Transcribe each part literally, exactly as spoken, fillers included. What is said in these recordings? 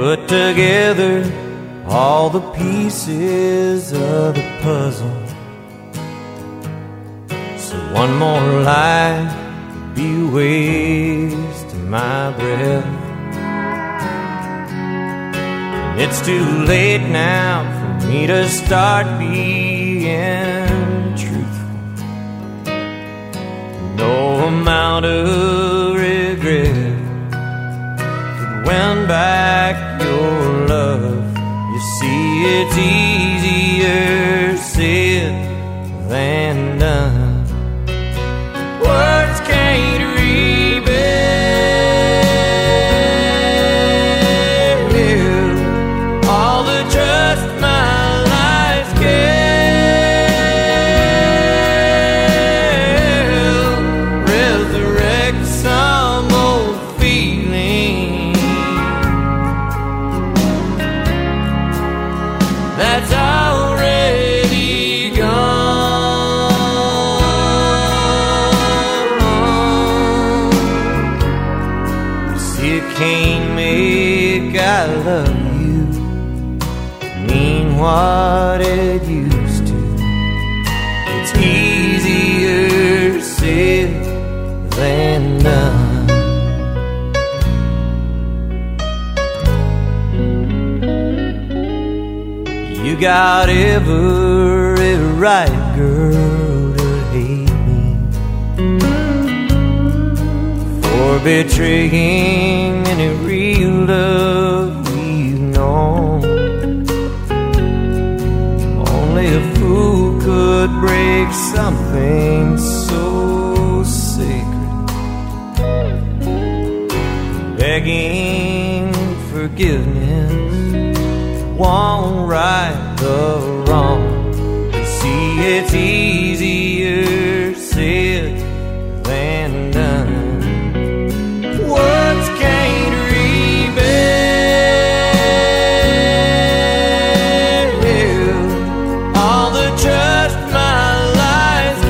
put together all the pieces of the puzzle. So one more lie would be wasting my breath. And it's too late now for me to start being truthful. No amount of regret could win back your love. You see, it's easier said than done. Words can't rebuild all the trust my life's killed. Resurrect some old feeling that's already gone. You see, it can't make I love you mean what it used to. It's easier said than done. You got every right, girl, to hate me for betraying any real love we've known. Only a fool could break something so sacred. Begging forgiveness won't right the wrong. You see, it's easier said than done. Words can't rebuild all the trust my life's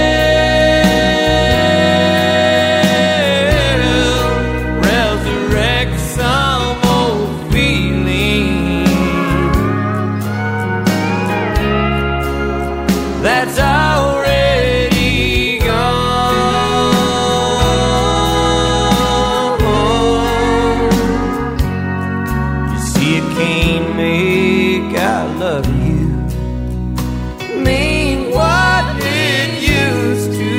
killed. Resurrect some old feeling that's already gone. You see, it can't make I love you mean what it used to.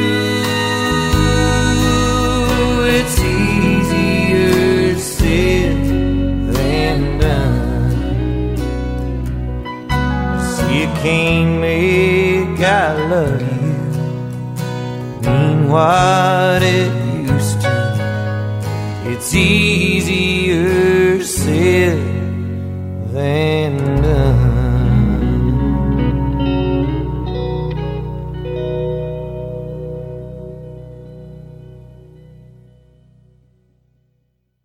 It's easier said than done. You see, it can't make I love you mean what it used to. It's easier said than